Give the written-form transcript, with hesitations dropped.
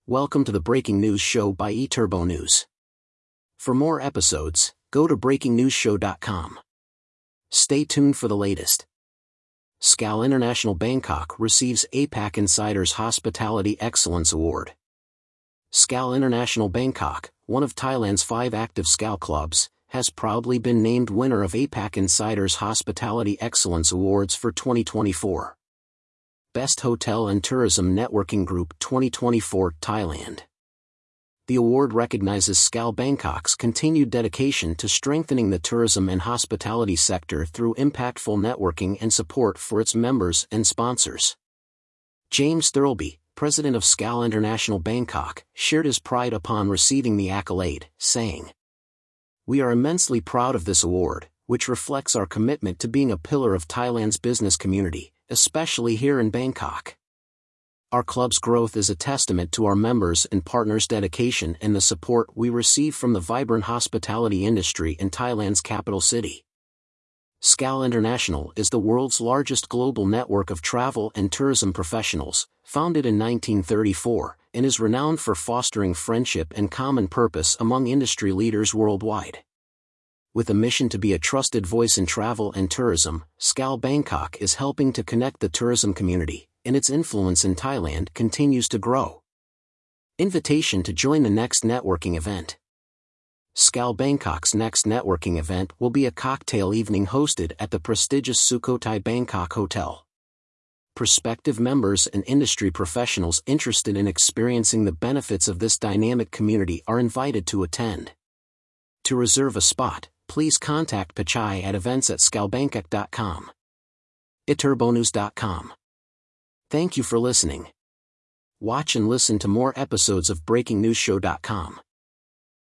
Welcome to the Breaking News Show by eTurbo News. For more episodes, go to breakingnewsshow.com. Stay tuned for the latest. SCAL International Bangkok receives APAC Insiders Hospitality Excellence Award. SCAL International Bangkok, one of Thailand's 5 active SCAL clubs, has proudly been named winner of APAC Insiders Hospitality Excellence Awards for 2024. Best Hotel and Tourism Networking Group 2024 Thailand. The award recognizes SCAL Bangkok's continued dedication to strengthening the tourism and hospitality sector through impactful networking and support for its members and sponsors. James Thirlby, president of SCAL International Bangkok, shared his pride upon receiving the accolade, saying, "We are immensely proud of this award, which reflects our commitment to being a pillar of Thailand's business community, especially here in Bangkok. Our club's growth is a testament to our members and partners' dedication and the support we receive from the vibrant hospitality industry in Thailand's capital city." SCAL International is the world's largest global network of travel and tourism professionals, founded in 1934, and is renowned for fostering friendship and common purpose among industry leaders worldwide. With a mission to be a trusted voice in travel and tourism, SCAL Bangkok is helping to connect the tourism community, and its influence in Thailand continues to grow. Invitation to join the next networking event. SCAL Bangkok's next networking event will be a cocktail evening hosted at the prestigious Sukhothai Bangkok Hotel. Prospective members and industry professionals interested in experiencing the benefits of this dynamic community are invited to attend. To reserve a spot, please contact Pachai at events@scalbangkok.com. eturbonews.com. Thank you for listening. Watch and listen to more episodes of breakingnewsshow.com.